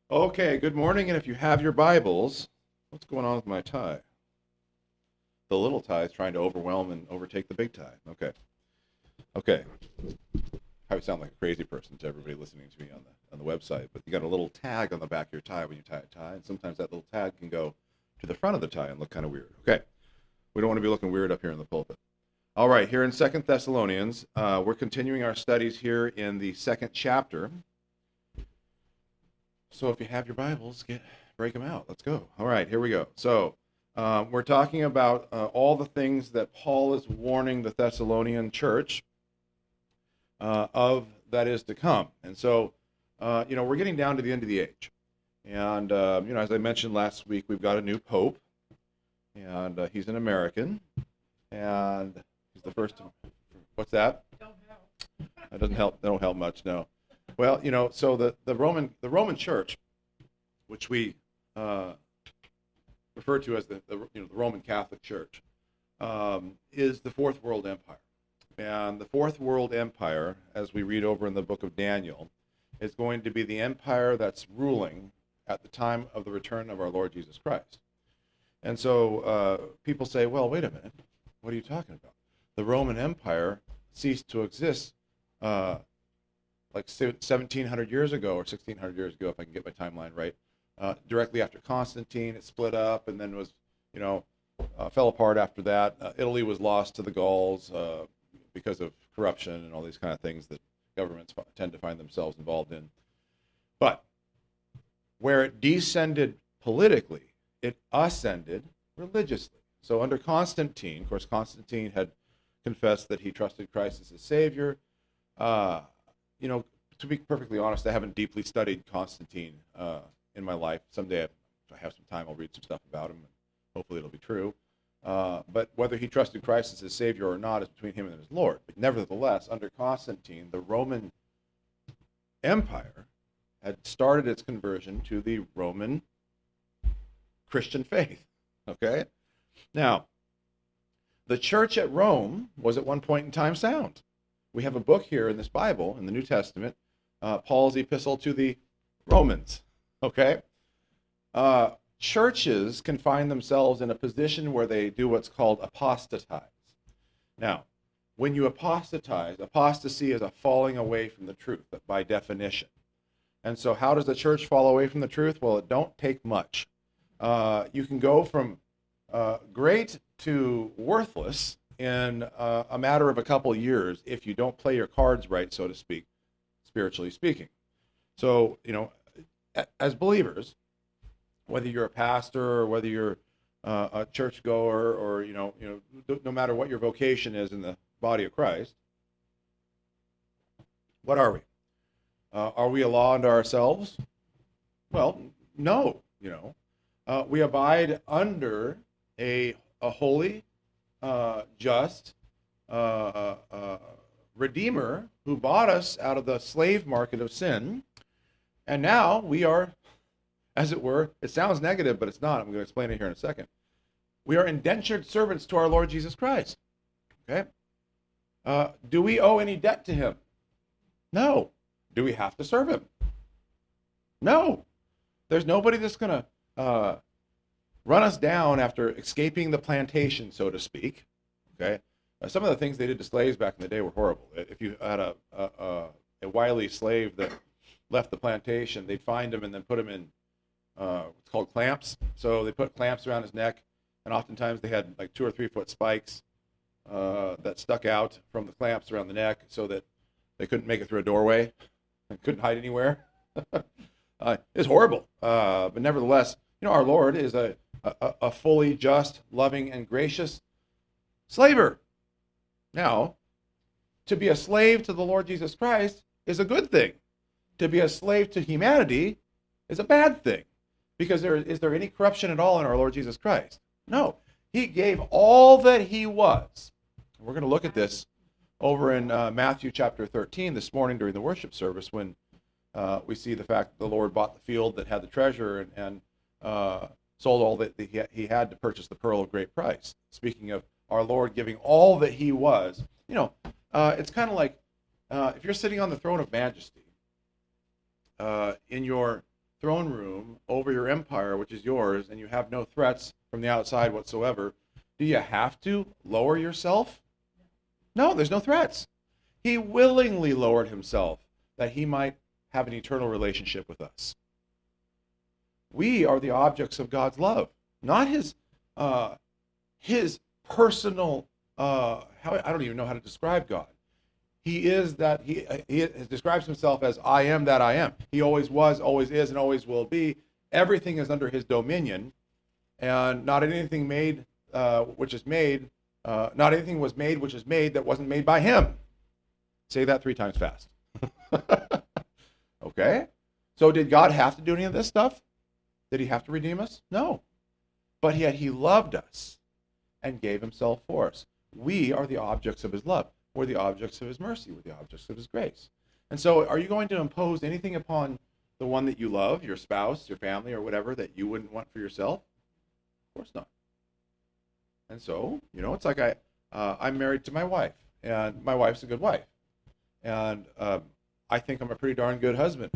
Okay, good morning, and if you have your Bibles, what's going on with my tie? The little tie is trying to overwhelm and overtake the big tie. Okay. I sound like a crazy person to everybody listening to me on the website, but you got a little tag on the back of your tie when you tie a tie, and sometimes that little tag can go to the front of the tie and look kind of weird. Okay, we don't want to be looking weird up here in the pulpit. All right, here in Second Thessalonians, we're continuing our studies here in the second chapter. So if you have your Bibles, break them out. Let's go. All right, here we go. So we're talking about all the things that Paul is warning the Thessalonian church of that is to come. And so, we're getting down to the end of the age. And, as I mentioned last week, we've got a new pope, and he's an American, and he's the first. What's that? That doesn't help. They don't help much, no. Well, so the Roman Church, which we refer to as the Roman Catholic Church, is the Fourth World Empire, and the Fourth World Empire, as we read over in the book of Daniel, is going to be the empire that's ruling at the time of the return of our Lord Jesus Christ. And so people say, well, wait a minute, what are you talking about? The Roman Empire ceased to exist like 1,700 years ago or 1,600 years ago, if I can get my timeline right. Directly after Constantine, it split up and then was, fell apart after that. Italy was lost to the Gauls because of corruption and all these kind of things that governments tend to find themselves involved in. But where it descended politically, it ascended religiously. So under Constantine, of course, Constantine had confessed that he trusted Christ as his Savior. To be perfectly honest, I haven't deeply studied Constantine in my life. Someday, if I have some time, I'll read some stuff about him, and hopefully it'll be true. But whether he trusted Christ as his Savior or not is between him and his Lord. But nevertheless, under Constantine, the Roman Empire had started its conversion to the Roman Christian faith. Okay? Now, the church at Rome was at one point in time sound. We have a book here in this Bible, in the New Testament, Paul's epistle to the Romans. Okay? Churches can find themselves in a position where they do what's called apostatize. Now, when you apostatize, apostasy is a falling away from the truth by definition. And so how does the church fall away from the truth? Well, it don't take much. You can go from great to worthless in a matter of a couple of years if you don't play your cards right, so to speak, spiritually speaking. So, as believers, whether you're a pastor or whether you're a churchgoer or, no matter what your vocation is in the body of Christ, what are we? Are we a law unto ourselves? Well, no, we abide under a holy, just Redeemer who bought us out of the slave market of sin. And now we are, as it were, it sounds negative, but it's not. I'm going to explain it here in a second. We are indentured servants to our Lord Jesus Christ. Okay? Do we owe any debt to him? No. Do we have to serve him? No. There's nobody that's going to run us down after escaping the plantation, so to speak. Okay? Some of the things they did to slaves back in the day were horrible. If you had a wily slave that left the plantation, they'd find him and then put him in what's called clamps. So they put clamps around his neck, and oftentimes they had like 2 or 3 foot spikes that stuck out from the clamps around the neck so that they couldn't make it through a doorway and couldn't hide anywhere. It's horrible. But nevertheless, our Lord is a fully just, loving, and gracious slaver. Now, to be a slave to the Lord Jesus Christ is a good thing. To be a slave to humanity is a bad thing. Because is there any corruption at all in our Lord Jesus Christ? No. He gave all that he was. We're going to look at this over in Matthew chapter 13 this morning during the worship service when we see the fact that the Lord bought the field that had the treasure and sold all that he had to purchase the pearl of great price. Speaking of our Lord giving all that he was. It's kind of like if you're sitting on the throne of majesty in your throne room over your empire, which is yours, and you have no threats from the outside whatsoever, do you have to lower yourself? No, there's no threats. He willingly lowered himself that he might have an eternal relationship with us. We are the objects of God's love, not his personal. I don't even know how to describe God. He is that he describes himself as I am that I am. He always was, always is, and always will be. Everything is under his dominion, and not anything made which is made. Not anything was made which is made that wasn't made by him. Say that 3 times fast. Okay? So did God have to do any of this stuff? Did he have to redeem us? No. But yet he loved us and gave himself for us. We are the objects of his love. We're the objects of his mercy. We're the objects of his grace. And so are you going to impose anything upon the one that you love, your spouse, your family, or whatever, that you wouldn't want for yourself? Of course not. And so, it's like I'm married to my wife, and my wife's a good wife. And I think I'm a pretty darn good husband.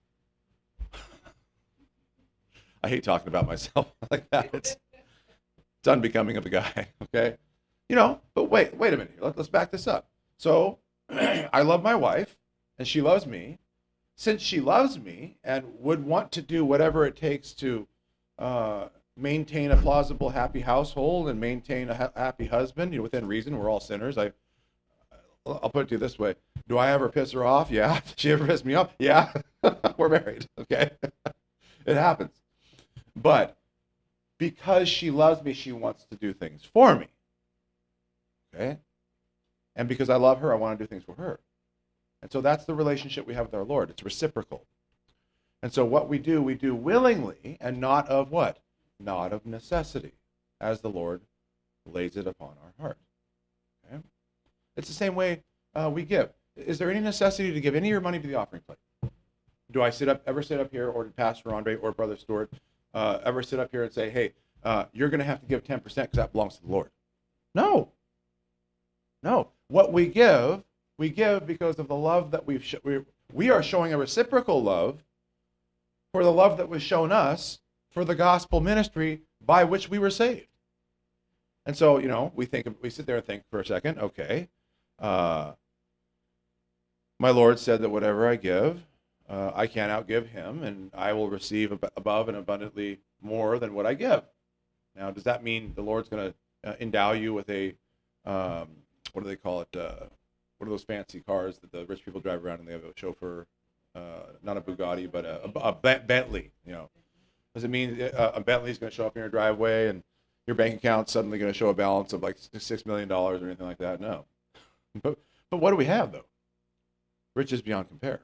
I hate talking about myself like that. It's unbecoming of a guy, okay? But wait a minute. Let's back this up. So I love my wife, and she loves me. Since she loves me and would want to do whatever it takes to maintain a plausible, happy household and maintain a happy husband, within reason, we're all sinners. I'll put it to you this way. Do I ever piss her off? Yeah. Did she ever piss me off? Yeah. We're married, okay? It happens. But because she loves me, she wants to do things for me. Okay? And because I love her, I want to do things for her. And so that's the relationship we have with our Lord. It's reciprocal. And so what we do willingly, and not of what? Not of necessity, as the Lord lays it upon our heart. Okay? It's the same way we give. Is there any necessity to give any of your money to the offering plate? Do I ever sit up here, or did Pastor Andre or Brother Stewart ever sit up here and say, hey, you're going to have to give 10% because that belongs to the Lord? No. What we give because of the love that we are showing a reciprocal love for the love that was shown us for the gospel ministry by which we were saved. And so, we sit there and think for a second, okay, my Lord said that whatever I give, I can't outgive him, and I will receive above and abundantly more than what I give. Now, does that mean the Lord's going to endow you with a, what do they call it? What are those fancy cars that the rich people drive around and they have a chauffeur? Not a Bugatti, but a Bentley. Does it mean a Bentley is going to show up in your driveway and your bank account's suddenly going to show a balance of like $6 million or anything like that? No. But what do we have, though? Riches beyond compare.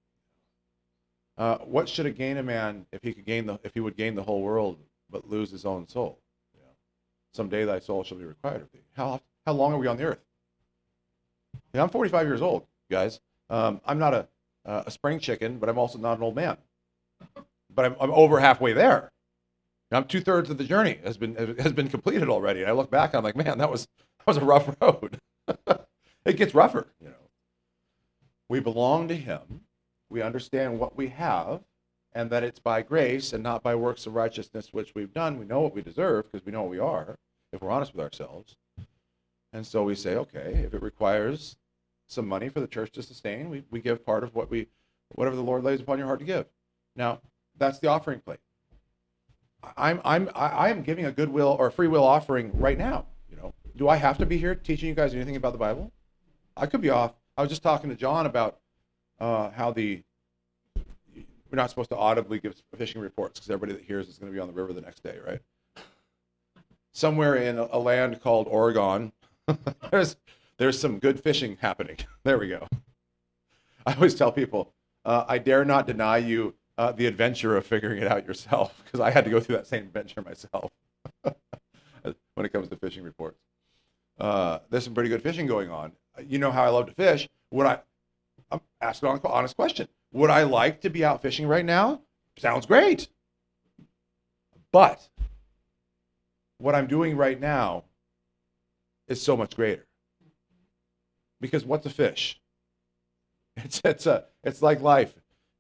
What should it gain a man if he would gain the whole world but lose his own soul? Someday thy soul shall be required of thee. How long are we on the earth? I'm 45 years old, guys. I'm not a spring chicken, but I'm also not an old man. But I'm over halfway there. I'm 2/3 of the journey has been completed already. And I look back and I'm like, man, that was a rough road. It gets rougher, We belong to him. We understand what we have, and that it's by grace and not by works of righteousness which we've done. We know what we deserve because we know what we are, if we're honest with ourselves. And so we say, okay, if it requires some money for the church to sustain, we give part of whatever the Lord lays upon your heart to give. Now, that's the offering plate. I am giving a goodwill or free will offering right now. Do I have to be here teaching you guys anything about the Bible? I could be off. I was just talking to John about how we're not supposed to audibly give fishing reports because everybody that hears is going to be on the river the next day, right? Somewhere in a land called Oregon, there's some good fishing happening. There we go. I always tell people, I dare not deny you the adventure of figuring it out yourself, because I had to go through that same adventure myself when it comes to fishing reports. There's some pretty good fishing going on. You know how I love to fish. I'm asking an honest question. Would I like to be out fishing right now? Sounds great. But what I'm doing right now is so much greater. Because what's a fish? It's like life.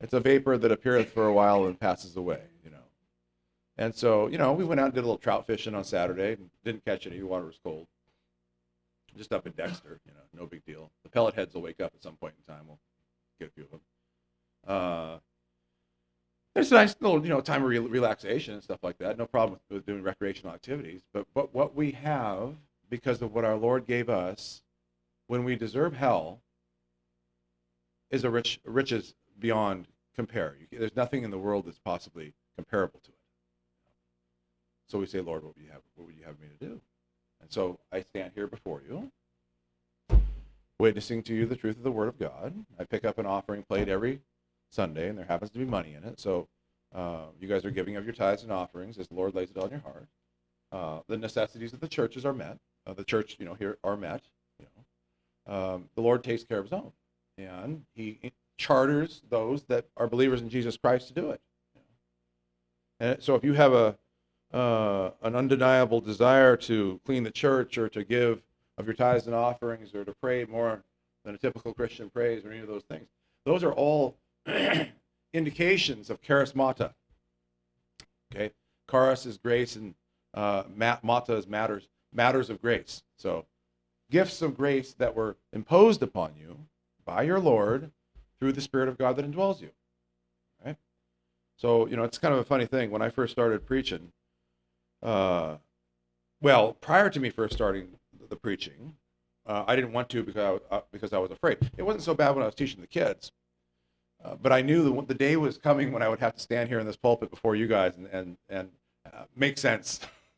It's a vapor that appeareth for a while and passes away, And so, we went out and did a little trout fishing on Saturday and didn't catch any. Water was cold. Just up in Dexter, no big deal. The pellet heads will wake up at some point in time. We'll get a few of them. There's a nice little, time of relaxation and stuff like that. No problem with doing recreational activities. But what we have, because of what our Lord gave us, when we deserve hell, is riches beyond compare. There's nothing in the world that's possibly comparable to it. So we say, Lord, what would you have me to do? And so I stand here before you, witnessing to you the truth of the Word of God. I pick up an offering plate every Sunday, and there happens to be money in it. So you guys are giving of your tithes and offerings as the Lord lays it on your heart. The necessities of the churches are met. The church, here are met. The Lord takes care of his own, and he charters those that are believers in Jesus Christ to do it. And so if you have an undeniable desire to clean the church or to give of your tithes and offerings or to pray more than a typical Christian prays or any of those things, those are all indications of charismata. Okay, charis is grace and mata is matters of grace. So gifts of grace that were imposed upon you by your Lord through the Spirit of God that indwells you. Right? So, it's kind of a funny thing. When I first started preaching, prior to me first starting the preaching, I didn't want to because I was afraid. It wasn't so bad when I was teaching the kids, but I knew the day was coming when I would have to stand here in this pulpit before you guys and make sense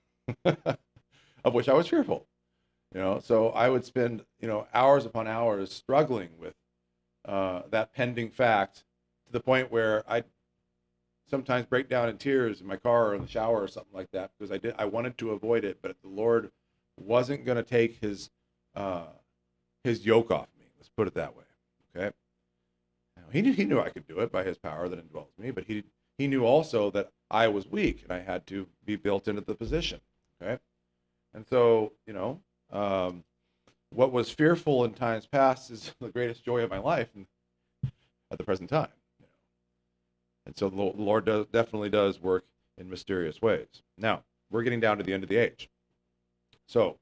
of which I was fearful. So I would spend hours upon hours struggling with that pending fact to the point where I'd sometimes break down in tears in my car or in the shower or something like that because I wanted to avoid it, but the Lord wasn't going to take his yoke off me. Let's put it that way. Okay. He knew I could do it by his power that indwells me, but he knew also that I was weak and I had to be built into the position. Okay. And so, what was fearful in times past is the greatest joy of my life at the present time. And so the Lord definitely does work in mysterious ways. Now, we're getting down to the end of the age. So,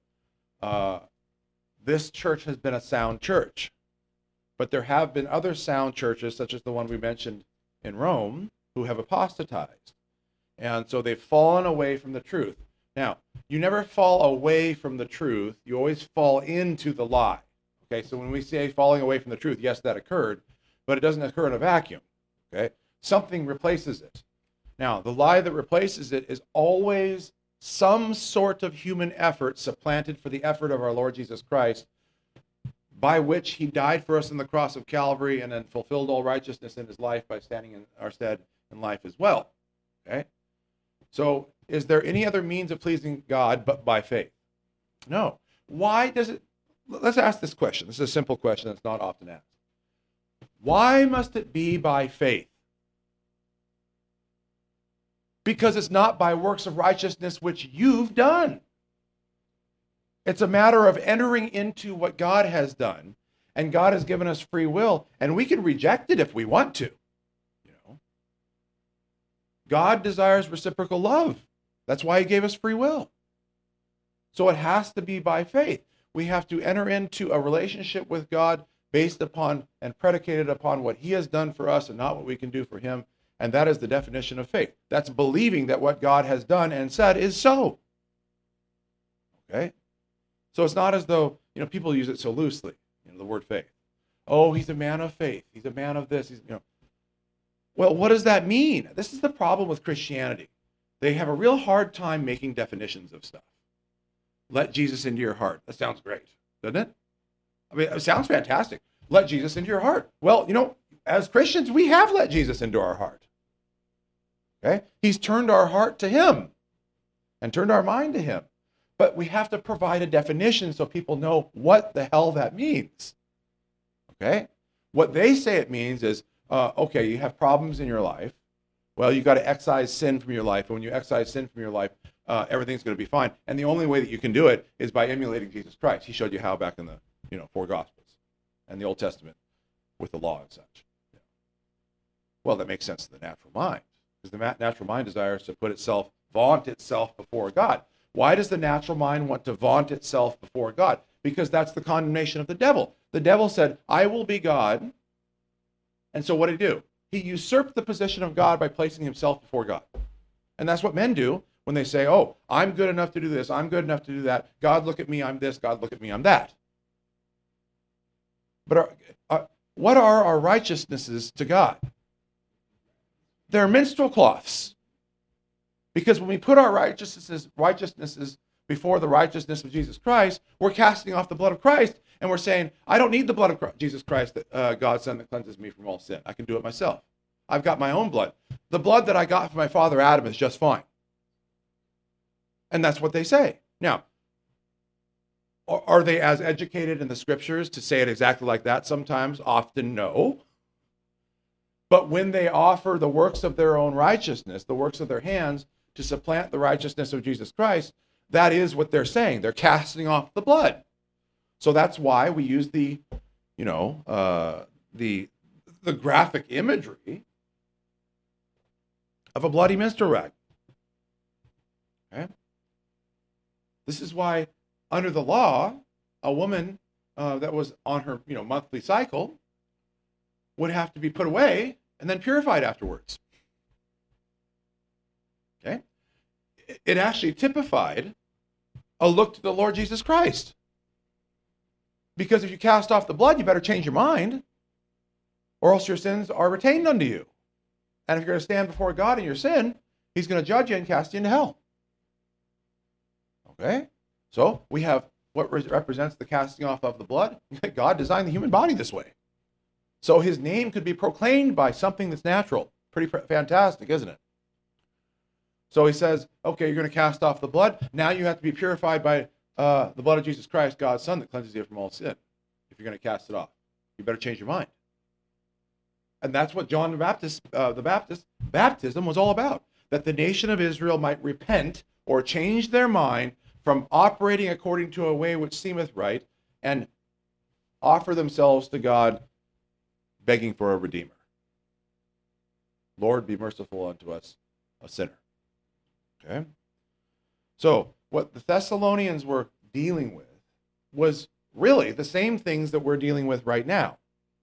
this church has been a sound church. But there have been other sound churches, such as the one we mentioned in Rome, who have apostatized. And so they've fallen away from the truth. Now, you never fall away from the truth. You always fall into the lie. Okay, so when we say falling away from the truth, yes, that occurred, but it doesn't occur in a vacuum. Okay, something replaces it. Now, the lie that replaces it is always some sort of human effort supplanted for the effort of our Lord Jesus Christ, by which he died for us on the cross of Calvary and then fulfilled all righteousness in his life by standing in our stead in life as well. Okay? So, is there any other means of pleasing God but by faith? No. Why does it? Let's ask this question. This is a simple question that's not often asked. Why must it be by faith? Because it's not by works of righteousness which you've done. It's a matter of entering into what God has done, and God has given us free will, and we can reject it if we want to. God desires reciprocal love. That's why he gave us free will. So it has to be by faith. We have to enter into a relationship with God based upon and predicated upon what he has done for us and not what we can do for him. And that is the definition of faith. That's believing that what God has done and said is so. Okay? So it's not as though, people use it so loosely, the word faith. Oh, he's a man of faith. He's a man of this. Well, what does that mean? This is the problem with Christianity. They have a real hard time making definitions of stuff. Let Jesus into your heart. That sounds great, doesn't it? I mean, it sounds fantastic. Let Jesus into your heart. Well, as Christians, we have let Jesus into our heart. Okay? He's turned our heart to him and turned our mind to him. But we have to provide a definition so people know what the hell that means. Okay? What they say it means is, okay, you have problems in your life. Well, you got to excise sin from your life. And when you excise sin from your life, everything's going to be fine. And the only way that you can do it is by emulating Jesus Christ. He showed you how back in the 4 Gospels and the Old Testament with the law and such. Well, that makes sense to the natural mind, because the natural mind desires to vaunt itself before God. Why does the natural mind want to vaunt itself before God? Because that's the condemnation of the devil. The devil said, I will be God. And so what did he do? He usurped the position of God by placing himself before God. And that's what men do when they say, oh, I'm good enough to do this, I'm good enough to do that. God, look at me, I'm this. God, look at me, I'm that. But what are our righteousnesses to God? They're minstrel cloths. Because when we put our righteousnesses before the righteousness of Jesus Christ, we're casting off the blood of Christ, and we're saying, I don't need the blood of Jesus Christ, God's Son, that cleanses me from all sin. I can do it myself. I've got my own blood. The blood that I got from my father Adam is just fine. And that's what they say. Now, are they as educated in the scriptures to say it exactly like that? Sometimes, often no. But when they offer the works of their own righteousness, the works of their hands, to supplant the righteousness of Jesus Christ, that is what they're saying. They're casting off the blood. So that's why we use the graphic imagery of a bloody minstrel rag. Okay? This is why, under the law, a woman that was on her monthly cycle would have to be put away and then purified afterwards. Okay? It actually typified a look to the Lord Jesus Christ. Because if you cast off the blood, you better change your mind, or else your sins are retained unto you. And if you're going to stand before God in your sin, he's going to judge you and cast you into hell. Okay? So we have what represents the casting off of the blood. God designed the human body this way. So his name could be proclaimed by something that's natural. Pretty fantastic, isn't it? So he says, okay, you're going to cast off the blood. Now you have to be purified by the blood of Jesus Christ, God's Son, that cleanses you from all sin. If you're going to cast it off, you better change your mind. And that's what John the Baptist baptism was all about. That the nation of Israel might repent or change their mind from operating according to a way which seemeth right, and offer themselves to God, begging for a Redeemer. Lord, be merciful unto us, a sinner. Okay? So, what the Thessalonians were dealing with was really the same things that we're dealing with right now.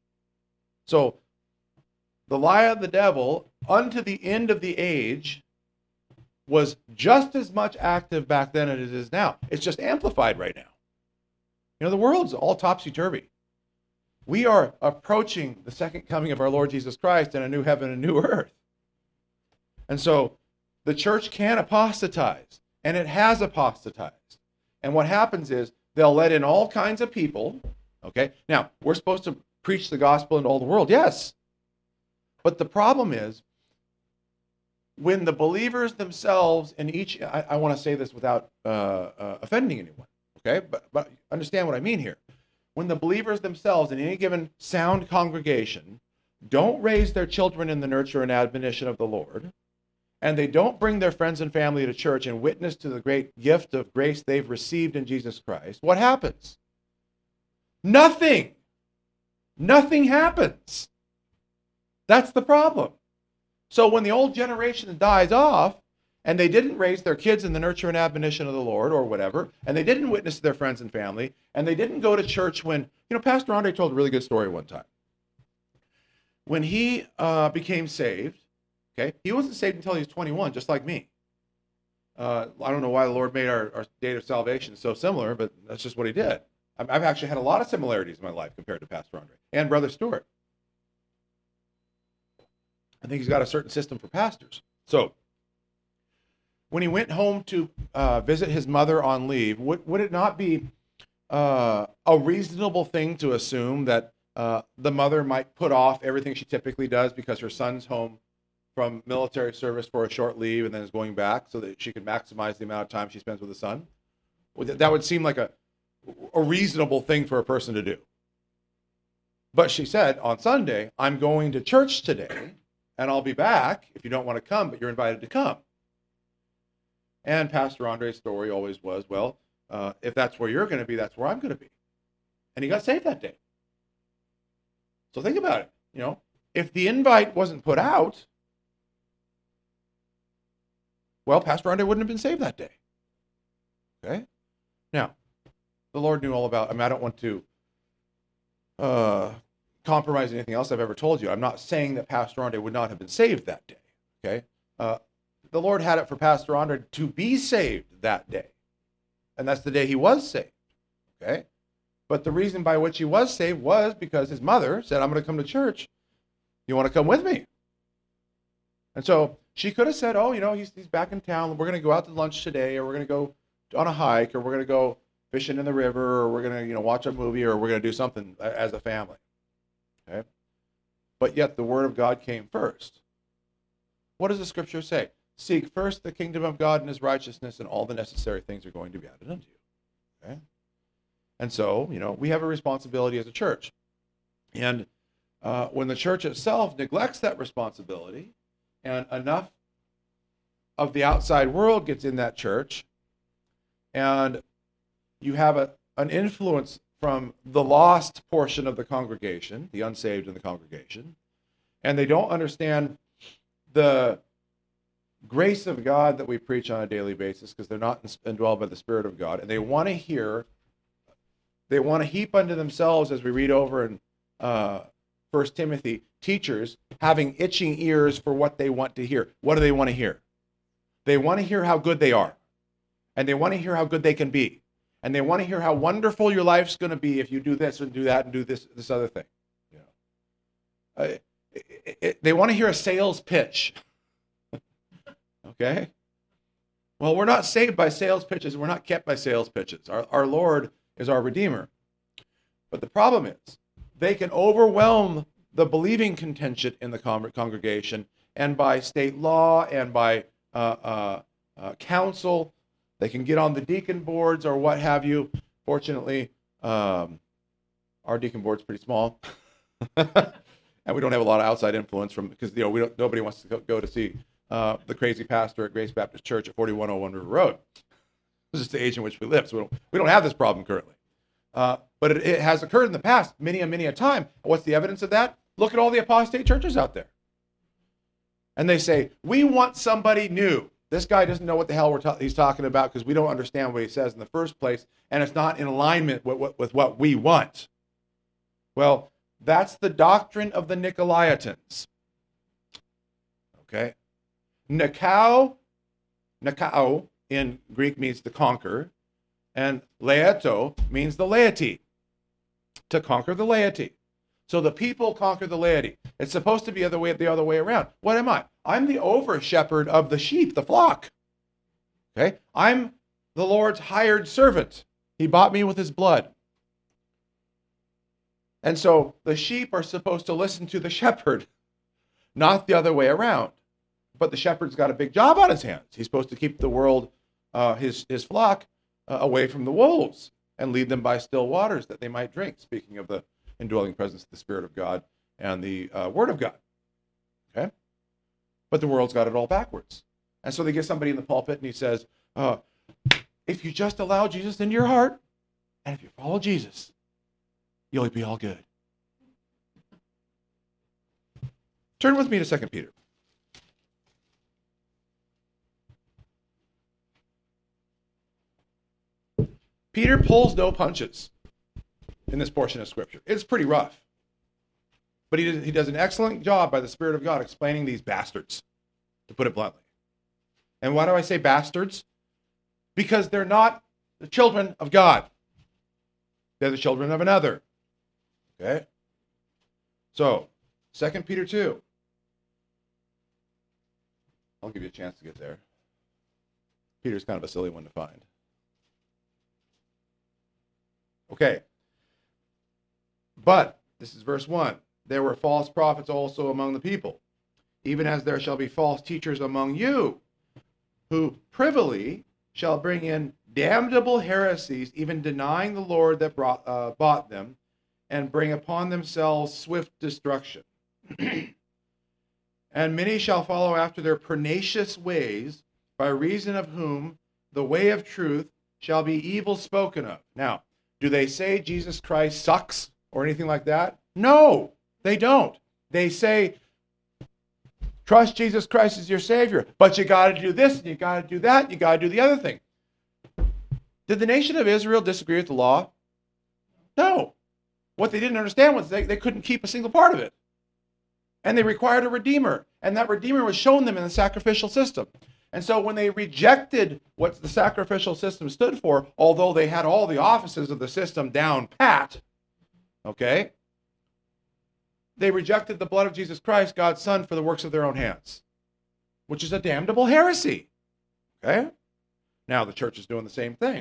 So, the lie of the devil unto the end of the age was just as much active back then as it is now. It's just amplified right now. The world's all topsy-turvy. We are approaching the second coming of our Lord Jesus Christ in a new heaven and new earth. And so the church can apostatize, and it has apostatized. And what happens is they'll let in all kinds of people. Okay? Now, we're supposed to preach the gospel into all the world. Yes. But the problem is, when the believers themselves in each, I want to say this without offending anyone, okay? But understand what I mean here. When the believers themselves in any given sound congregation don't raise their children in the nurture and admonition of the Lord, and they don't bring their friends and family to church and witness to the great gift of grace they've received in Jesus Christ, what happens? Nothing. Nothing happens. That's the problem. So when the old generation dies off, and they didn't raise their kids in the nurture and admonition of the Lord or whatever, and they didn't witness to their friends and family, and they didn't go to church when, Pastor Andre told a really good story one time. When he became saved, okay, he wasn't saved until he was 21, just like me. I don't know why the Lord made our date of salvation so similar, but that's just what he did. I've actually had a lot of similarities in my life compared to Pastor Andre and Brother Stewart. I think he's got a certain system for pastors. So, when he went home to visit his mother on leave, would it not be a reasonable thing to assume that the mother might put off everything she typically does because her son's home from military service for a short leave and then is going back so that she can maximize the amount of time she spends with the son? That would seem like a reasonable thing for a person to do. But she said, on Sunday, I'm going to church today, and I'll be back if you don't want to come, but you're invited to come. And Pastor Andre's story always was, well, if that's where you're going to be, that's where I'm going to be. And he got saved that day. So think about it. if the invite wasn't put out, well, Pastor Andre wouldn't have been saved that day. Okay? Now, the Lord knew all about, I don't want to compromise anything else I've ever told you. I'm not saying that Pastor Andre would not have been saved that day. Okay? The Lord had it for Pastor Andre to be saved that day. And that's the day he was saved. Okay? But the reason by which he was saved was because his mother said, I'm going to come to church. You want to come with me? And so she could have said, oh, he's back in town. We're going to go out to lunch today, or we're going to go on a hike, or we're going to go fishing in the river, or we're going to, watch a movie, or we're going to do something as a family. Okay? But yet the word of God came first. What does the scripture say? Seek first the kingdom of God and his righteousness, and all the necessary things are going to be added unto you. Okay? And so, we have a responsibility as a church. And when the church itself neglects that responsibility, and enough of the outside world gets in that church, and you have an influence from the lost portion of the congregation, the unsaved in the congregation, and they don't understand the grace of God that we preach on a daily basis because they're not indwelled by the Spirit of God, and they want to heap unto themselves, as we read over in 1 Timothy, teachers having itching ears for what they want to hear. What do they want to hear? They want to hear how good they are, and they want to hear how good they can be, and they want to hear how wonderful your life's going to be if you do this and do that and do this other thing. They want to hear a sales pitch. Okay? Well, we're not saved by sales pitches. We're not kept by sales pitches. Our Lord is our Redeemer. But the problem is, they can overwhelm the believing contingent in the congregation, and by state law and by council, they can get on the deacon boards or what have you. Fortunately, our deacon board's pretty small, and we don't have a lot of outside influence because nobody wants to go to see the crazy pastor at Grace Baptist Church at 4101 River Road. This is the age in which we live, so we don't have this problem currently. But it has occurred in the past many a time. What's the evidence of that? Look at all the apostate churches out there. And they say, we want somebody new. This guy doesn't know what the hell he's talking about because we don't understand what he says in the first place, and it's not in alignment with what we want. Well, that's the doctrine of the Nicolaitans. Okay? Nikao in Greek means to conquer, and laeto means the laity, to conquer the laity. So the people conquer the laity. It's supposed to be the other way around. What am I? I'm the over-shepherd of the sheep, the flock. Okay? I'm the Lord's hired servant. He bought me with his blood. And so the sheep are supposed to listen to the shepherd, not the other way around. But the shepherd's got a big job on his hands. He's supposed to keep the world, his flock, away from the wolves and lead them by still waters that they might drink, speaking of the indwelling presence of the Spirit of God and the Word of God. Okay? But the world's got it all backwards. And so they get somebody in the pulpit and he says, if you just allow Jesus into your heart, and if you follow Jesus, you'll be all good. Turn with me to 2 Peter. Peter pulls no punches in this portion of Scripture. It's pretty rough. But he does an excellent job by the Spirit of God explaining these bastards, to put it bluntly. And why do I say bastards? Because they're not the children of God. They're the children of another. Okay? So, 2 Peter 2. I'll give you a chance to get there. Peter's kind of a silly one to find. Okay. But, this is verse 1. There were false prophets also among the people, even as there shall be false teachers among you, who privily shall bring in damnable heresies, even denying the Lord that bought them, and bring upon themselves swift destruction. And many shall follow after their pernicious ways, by reason of whom the way of truth shall be evil spoken of. Now, do they say Jesus Christ sucks or anything like that? No, they don't. They say, trust Jesus Christ as your Savior, but you got to do this, and you got to do that, and you got to do the other thing. Did the nation of Israel disagree with the law? No. What they didn't understand was they couldn't keep a single part of it. And they required a redeemer. And that redeemer was shown them in the sacrificial system. And so when they rejected what the sacrificial system stood for, although they had all the offices of the system down pat, okay, they rejected the blood of Jesus Christ, God's Son, for the works of their own hands, which is a damnable heresy. Okay? Now the church is doing the same thing.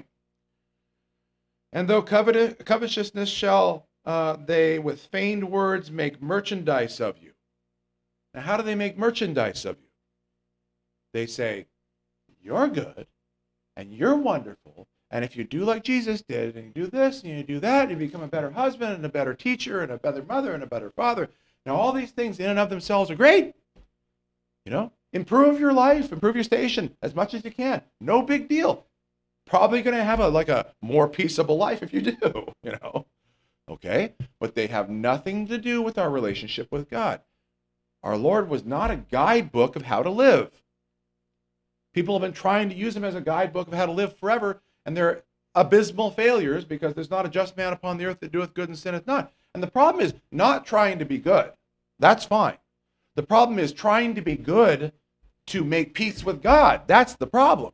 And though covetousness shall they with feigned words make merchandise of you. Now, how do they make merchandise of you? They say, you're good, and you're wonderful, and if you do like Jesus did, and you do this, and you do that, you become a better husband, and a better teacher, and a better mother, and a better father. Now, all these things in and of themselves are great. You know, improve your life, improve your station as much as you can. No big deal. Probably going to have a more peaceable life if you do, you know. Okay? But they have nothing to do with our relationship with God. Our Lord was not a guidebook of how to live. People have been trying to use him as a guidebook of how to live forever, and they're abysmal failures because there's not a just man upon the earth that doeth good and sinneth not. And the problem is not trying to be good. That's fine. The problem is trying to be good to make peace with God. That's the problem.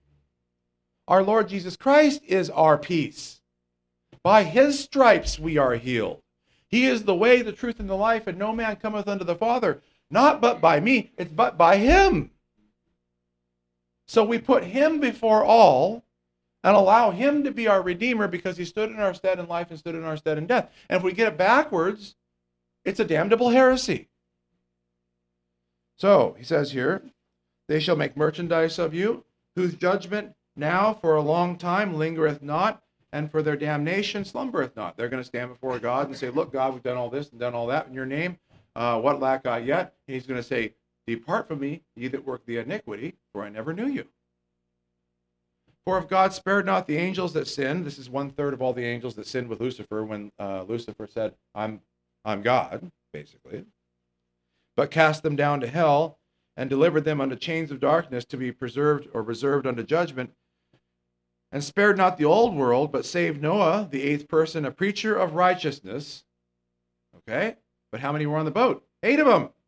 Our Lord Jesus Christ is our peace. By his stripes we are healed. He is the way, the truth, and the life, and no man cometh unto the Father, not but by me, it's but by him. So we put him before all and allow him to be our Redeemer because he stood in our stead in life and stood in our stead in death. And if we get it backwards, it's a damnable heresy. So he says here, they shall make merchandise of you, whose judgment now for a long time lingereth not, and for their damnation slumbereth not. They're going to stand before God and say, look, God, we've done all this and done all that in your name. What lack I yet? And he's going to say, depart from me, ye that work the iniquity, for I never knew you. For if God spared not the angels that sinned, this is 1/3 of all the angels that sinned with Lucifer when Lucifer said, I'm God, basically, but cast them down to hell and delivered them unto chains of darkness to be preserved or reserved unto judgment, and spared not the old world, but saved Noah, the 8th person, a preacher of righteousness. Okay? But how many were on the boat? 8 of them.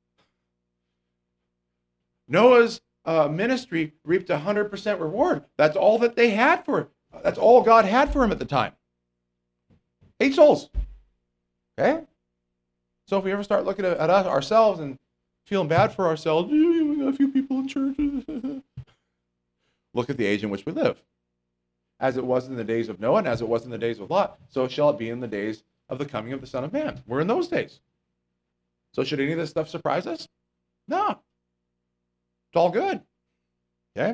Noah's ministry reaped 100% reward. That's all that they had for him. That's all God had for him at the time. 8 souls. Okay? So if we ever start looking at us ourselves and feeling bad for ourselves, we got a few people in church. Look at the age in which we live. As it was in the days of Noah and as it was in the days of Lot, so shall it be in the days of the coming of the Son of Man. We're in those days. So should any of this stuff surprise us? No. It's all good. Okay?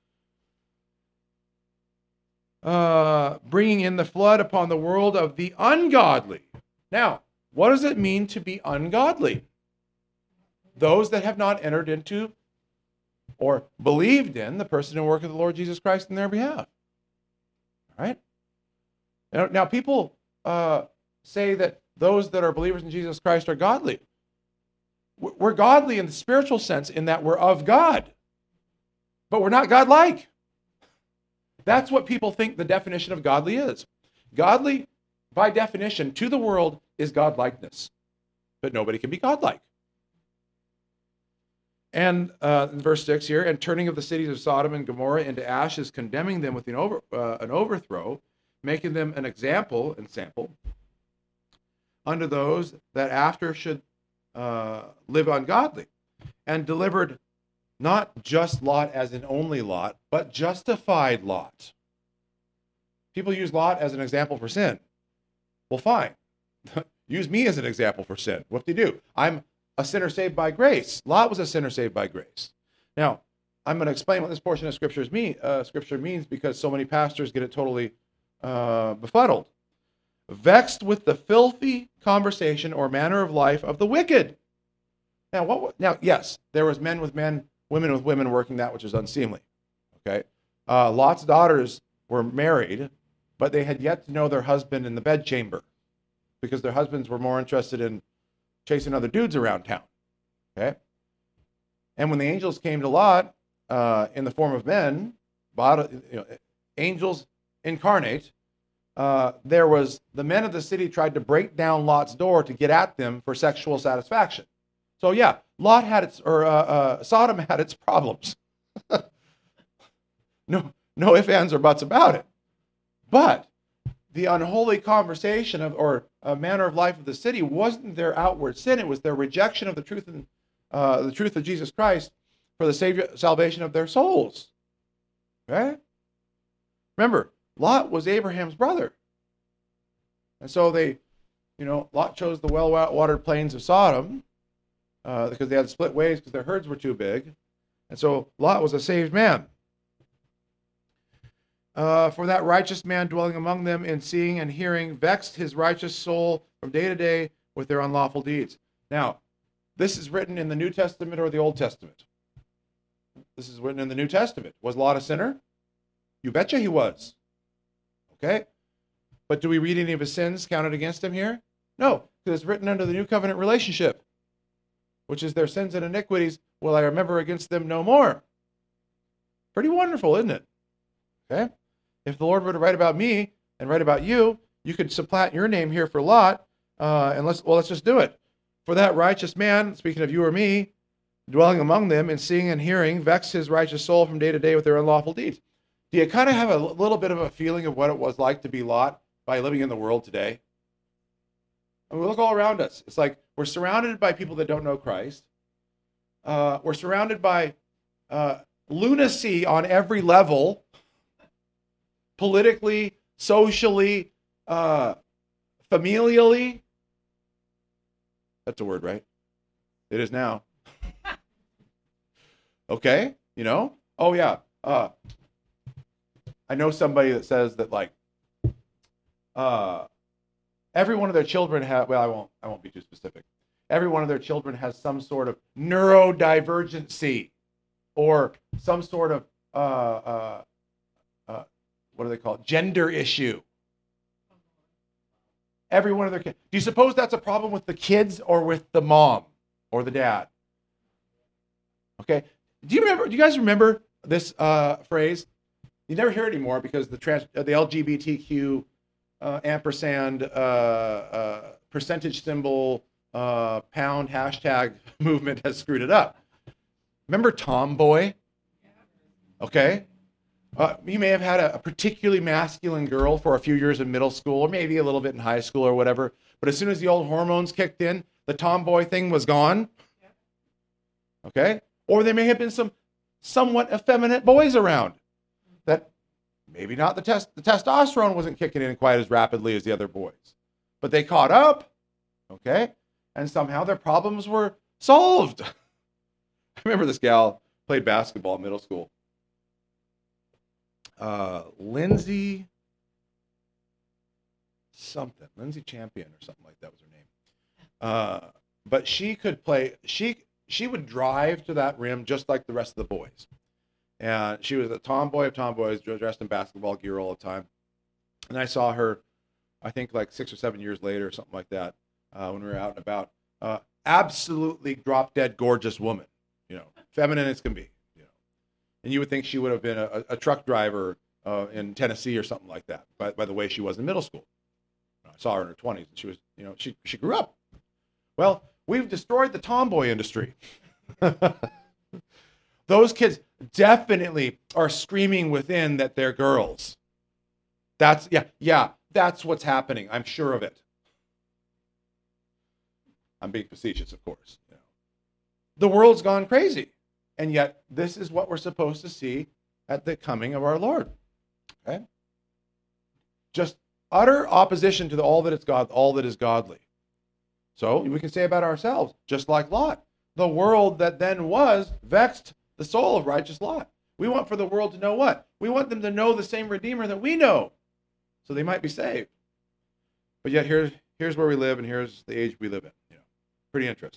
Bringing in the flood upon the world of the ungodly. Now, what does it mean to be ungodly? Those that have not entered into or believed in the person and work of the Lord Jesus Christ in their behalf. All right? Now people say that those that are believers in Jesus Christ are godly. We're godly in the spiritual sense in that we're of God, but we're not God-like. That's what people think the definition of godly is. Godly, by definition, to the world, is God-likeness, but nobody can be God-like. And in verse 6 here, and turning of the cities of Sodom and Gomorrah into ashes, condemning them with an overthrow, making them an example and sample unto those that after should live ungodly, and delivered not just Lot as an only Lot, but justified Lot. People use Lot as an example for sin. Well, fine. Use me as an example for sin. What did he do? I'm a sinner saved by grace. Lot was a sinner saved by grace. Now, I'm going to explain what this portion of Scripture means because so many pastors get it totally befuddled. Vexed with the filthy conversation or manner of life of the wicked. Now, yes, there was men with men, women with women working that which is unseemly. Okay, Lot's daughters were married, but they had yet to know their husband in the bedchamber, because their husbands were more interested in chasing other dudes around town. Okay? And when the angels came to Lot in the form of men, angels incarnate, there was the men of the city tried to break down Lot's door to get at them for sexual satisfaction. So yeah, Sodom had its problems. No ifs, ands, or buts about it. But the unholy conversation or a manner of life of the city wasn't their outward sin; it was their rejection of the truth and the truth of Jesus Christ for the salvation of their souls. Okay? Remember, Lot was Abraham's brother. And so Lot chose the well-watered plains of Sodom because they had split ways because their herds were too big. And so Lot was a saved man. For that righteous man dwelling among them in seeing and hearing vexed his righteous soul from day to day with their unlawful deeds. Now, this is written in the New Testament or the Old Testament? This is written in the New Testament. Was Lot a sinner? You betcha he was. Okay? But do we read any of his sins counted against him here? No, because it's written under the new covenant relationship, which is their sins and iniquities will I remember against them no more. Pretty wonderful, isn't it? Okay? If the Lord were to write about me and write about you, you could supplant your name here for Lot, and let's just do it. For that righteous man, speaking of you or me, dwelling among them and seeing and hearing, vexed his righteous soul from day to day with their unlawful deeds. Do you kind of have a little bit of a feeling of what it was like to be Lot by living in the world today? I mean, look all around us. It's like we're surrounded by people that don't know Christ. We're surrounded by lunacy on every level, politically, socially, familially. That's a word, right? It is now. Okay, Oh yeah. I know somebody that says that every one of their children I won't be too specific. Every one of their children has some sort of neurodivergency or some sort of what do they call it? Gender issue. Every one of their kids. Do you suppose that's a problem with the kids or with the mom or the dad? Okay. Do you guys remember this phrase? You never hear it anymore because the LGBTQ ampersand percentage symbol pound hashtag movement has screwed it up. Remember tomboy? Okay. You may have had a particularly masculine girl for a few years in middle school or maybe a little bit in high school or whatever. But as soon as the old hormones kicked in, the tomboy thing was gone. Okay? Or there may have been some somewhat effeminate boys around that maybe not the testosterone wasn't kicking in quite as rapidly as the other boys. But they caught up. Okay? And somehow their problems were solved. I remember this gal played basketball in middle school. Lindsay Champion or something like that was her name. But she could play, she would drive to that rim just like the rest of the boys. And she was a tomboy of tomboys, dressed in basketball gear all the time. And I saw her, I think 6 or 7 years later or something like that, when we were out and about. Absolutely drop dead gorgeous woman, feminine as can be. And you would think she would have been a truck driver in Tennessee or something like that, by the way she was in middle school. I saw her in her 20s, and she was, she grew up. Well, we've destroyed the tomboy industry. Those kids definitely are screaming within that they're girls. That's what's happening. I'm sure of it. I'm being facetious, of course. The world's gone crazy. And yet, this is what we're supposed to see at the coming of our Lord. Okay? Just utter opposition to all that is godly. So we can say about ourselves, just like Lot, the world that then was vexed the soul of righteous Lot. We want for the world to know what? We want them to know the same Redeemer that we know, so they might be saved. But yet, here's where we live, and here's the age we live in. Pretty interesting.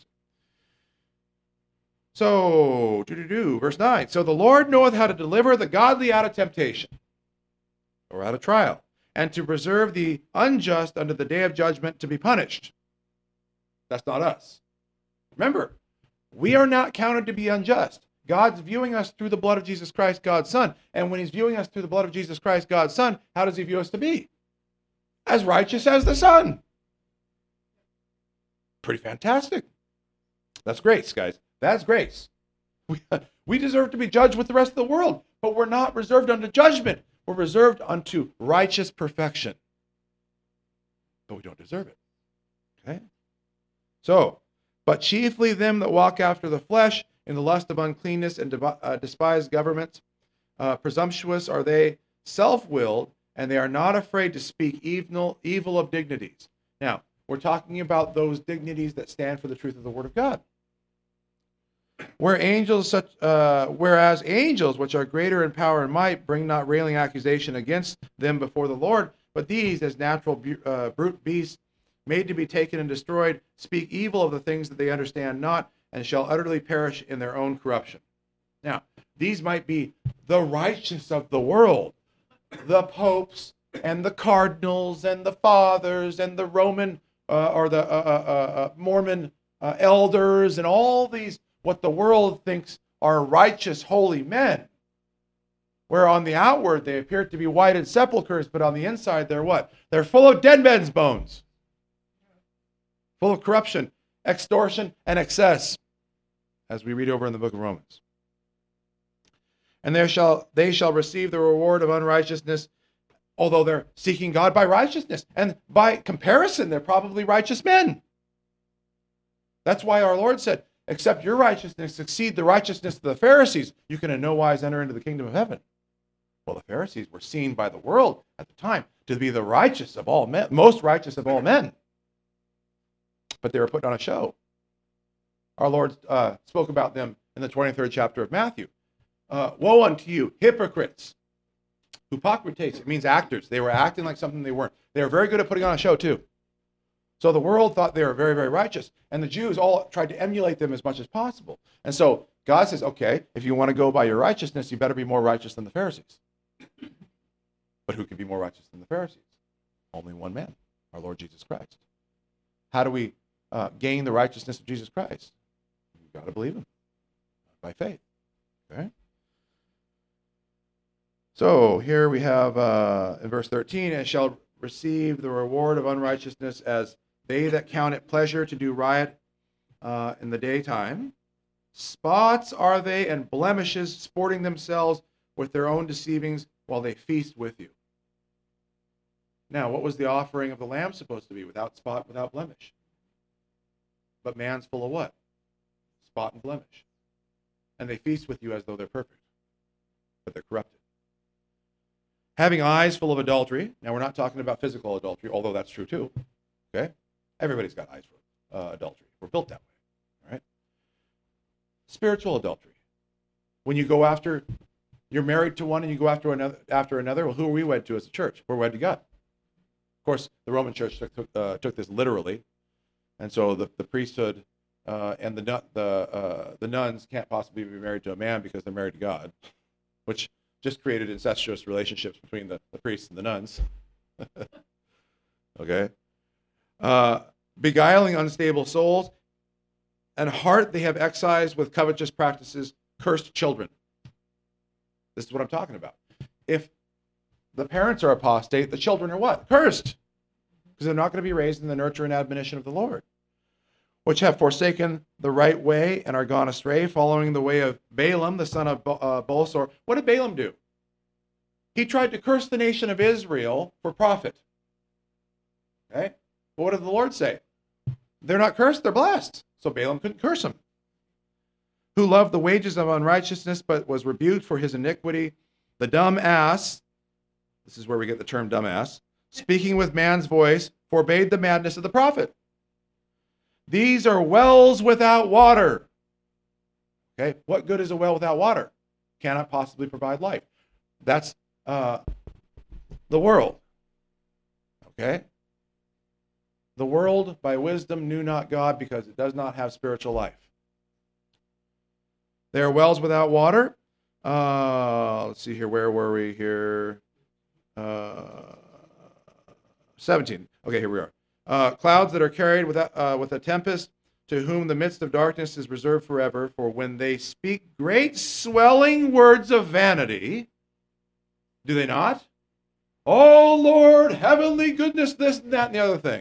So, verse 9. So the Lord knoweth how to deliver the godly out of temptation, or out of trial, and to preserve the unjust unto the day of judgment to be punished. That's not us. Remember, we are not counted to be unjust. God's viewing us through the blood of Jesus Christ, God's Son. And when he's viewing us through the blood of Jesus Christ, God's Son, how does he view us to be? As righteous as the Son. Pretty fantastic. That's grace, guys. That's grace. We deserve to be judged with the rest of the world, but we're not reserved unto judgment. We're reserved unto righteous perfection. But we don't deserve it. Okay? So, but chiefly them that walk after the flesh in the lust of uncleanness and despise government. Presumptuous are they, self-willed, and they are not afraid to speak evil of dignities. Now, we're talking about those dignities that stand for the truth of the Word of God. Whereas angels, which are greater in power and might, bring not railing accusation against them before the Lord, but these, as natural brute beasts, made to be taken and destroyed, speak evil of the things that they understand not, and shall utterly perish in their own corruption. Now, these might be the righteous of the world, the popes and the cardinals and the fathers and the Roman or the Mormon elders and all these, what the world thinks are righteous, holy men. Where on the outward they appear to be whited sepulchres, but on the inside they're what? They're full of dead men's bones. Full of corruption, extortion, and excess, as we read over in the book of Romans. And they shall receive the reward of unrighteousness, although they're seeking God by righteousness. And by comparison, they're probably righteous men. That's why our Lord said, except your righteousness exceed the righteousness of the Pharisees, you can in no wise enter into the kingdom of heaven. Well, the Pharisees were seen by the world at the time to be the righteous of all men, most righteous of all men. But they were put on a show. Our Lord spoke about them in the 23rd chapter of Matthew. Woe unto you, hypocrites. Hypocrites, it means actors. They were acting like something they weren't. They were very good at putting on a show too. So the world thought they were very, very righteous. And the Jews all tried to emulate them as much as possible. And so God says, okay, if you want to go by your righteousness, you better be more righteous than the Pharisees. But who can be more righteous than the Pharisees? Only one man, our Lord Jesus Christ. How do we gain the righteousness of Jesus Christ? You've got to believe him by faith. Okay? So here we have in verse 13, and shall receive the reward of unrighteousness as they that count it pleasure to do riot in the daytime. Spots are they and blemishes, sporting themselves with their own deceivings while they feast with you. Now, what was the offering of the lamb supposed to be? Without spot, without blemish. But man's full of what? Spot and blemish. And they feast with you as though they're perfect, but they're corrupted. Having eyes full of adultery. Now, we're not talking about physical adultery, although that's true too. Okay? Everybody's got eyes for adultery. We're built that way. All right? Spiritual adultery. When you go after, you're married to one and you go after another, well, who are we wed to as a church? We're wed to God. Of course, the Roman church took this literally. And so the priesthood and the nuns can't possibly be married to a man because they're married to God, which just created incestuous relationships between the priests and the nuns. Okay? Beguiling unstable souls, and heart they have excised with covetous practices, cursed children. This is what I'm talking about. If the parents are apostate, the children are what? Cursed. Because they're not going to be raised in the nurture and admonition of the Lord. Which have forsaken the right way and are gone astray, following the way of Balaam, the son of Bosor. What did Balaam do? He tried to curse the nation of Israel for profit. Okay? But what did the Lord say? They're not cursed, they're blessed. So Balaam couldn't curse them. Who loved the wages of unrighteousness, but was rebuked for his iniquity. The dumb ass, this is where we get the term dumb ass, speaking with man's voice, forbade the madness of the prophet. These are wells without water. Okay, what good is a well without water? Cannot possibly provide life. That's the world. Okay? The world by wisdom knew not God because it does not have spiritual life. They are wells without water. Let's see here. Where were we here? 17. Okay, here we are. Clouds that are carried with a tempest, to whom the midst of darkness is reserved forever. For when they speak great swelling words of vanity, do they not? Oh, Lord, heavenly goodness, this and that and the other thing,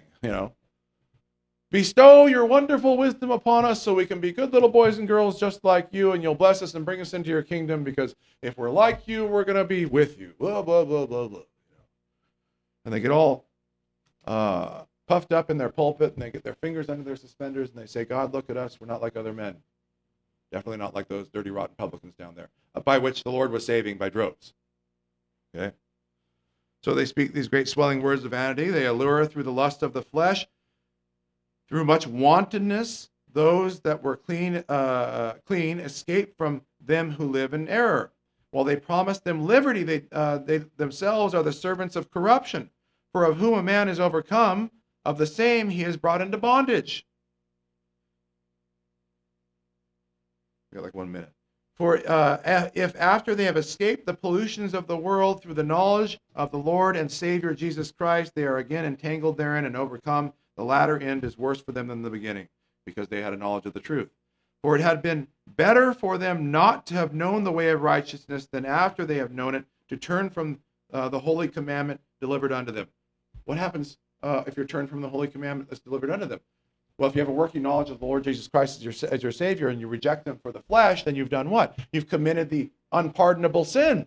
Bestow your wonderful wisdom upon us so we can be good little boys and girls just like you, and you'll bless us and bring us into your kingdom, because if we're like you, we're going to be with you. Blah, blah, blah, blah, blah. And they get all puffed up in their pulpit, and they get their fingers under their suspenders, and they say, God, look at us. We're not like other men. Definitely not like those dirty, rotten publicans down there, by which the Lord was saving by droves. Okay? So they speak these great swelling words of vanity. They allure through the lust of the flesh, through much wantonness. Those that were clean escape from them who live in error. While they promise them liberty, they themselves are the servants of corruption. For of whom a man is overcome, of the same he is brought into bondage. We got like 1 minute. For if after they have escaped the pollutions of the world through the knowledge of the Lord and Savior Jesus Christ, they are again entangled therein and overcome, the latter end is worse for them than the beginning, because they had a knowledge of the truth. For it had been better for them not to have known the way of righteousness than after they have known it, to turn from the holy commandment delivered unto them. What happens if you're turned from the holy commandment that's delivered unto them? Well, if you have a working knowledge of the Lord Jesus Christ as your Savior, and you reject him for the flesh, then you've done what? You've committed the unpardonable sin.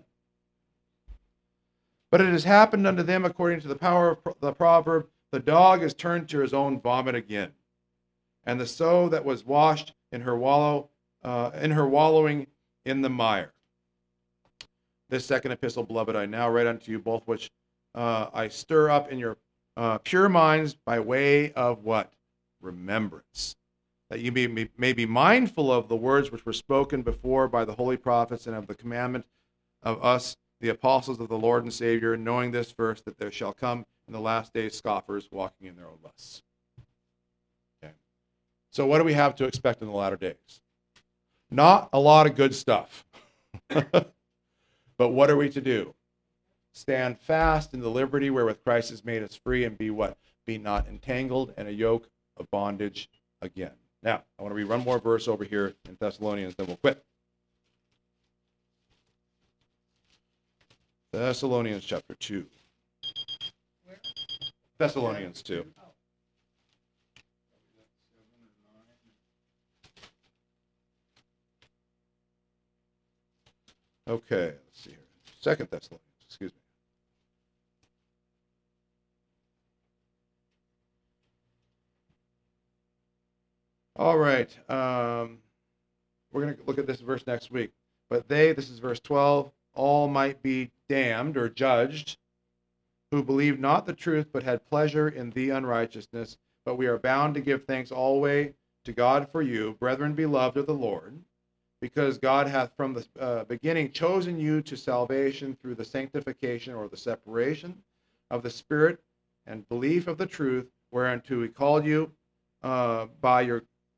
But it has happened unto them according to the power of the proverb, the dog is turned to his own vomit again, and the sow that was washed in her wallowing in the mire. This second epistle, beloved, I now write unto you both, which I stir up in your pure minds by way of what? Remembrance, that you may be mindful of the words which were spoken before by the holy prophets, and of the commandment of us, the apostles of the Lord and Savior, knowing this first, that there shall come in the last days scoffers, walking in their own lusts. Okay. So what do we have to expect in the latter days? Not a lot of good stuff. But what are we to do? Stand fast in the liberty wherewith Christ has made us free, and be what? Be not entangled in a yoke of bondage again. Now, I want to read one more verse over here in Thessalonians, then we'll quit. Thessalonians chapter 2. Where? Thessalonians 2. Okay, let's see here. 2 Thessalonians, excuse me. All right. We're going to look at this verse next week. But they, this is verse 12, all might be damned or judged, who believed not the truth, but had pleasure in the unrighteousness. But we are bound to give thanks always to God for you, brethren beloved of the Lord, because God hath from the beginning chosen you to salvation through the sanctification or the separation of the Spirit and belief of the truth, whereunto he called you by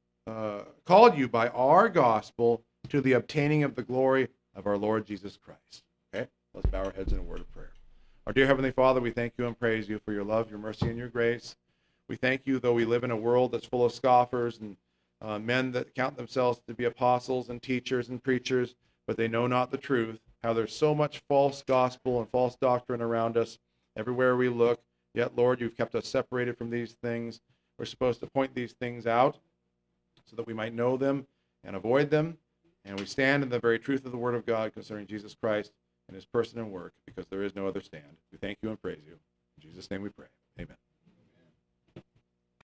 our gospel to the obtaining of the glory of our Lord Jesus Christ. Okay, let's bow our heads in a word of prayer. Our dear Heavenly Father, we thank you and praise you for your love, your mercy, and your grace. We thank you, though we live in a world that's full of scoffers and men that count themselves to be apostles and teachers and preachers, but they know not the truth, how there's so much false gospel and false doctrine around us everywhere we look. Yet, Lord, you've kept us separated from these things. We're supposed to point these things out so that we might know them and avoid them. And we stand in the very truth of the Word of God concerning Jesus Christ and his person and work, because there is no other stand. We thank you and praise you. In Jesus' name we pray. Amen.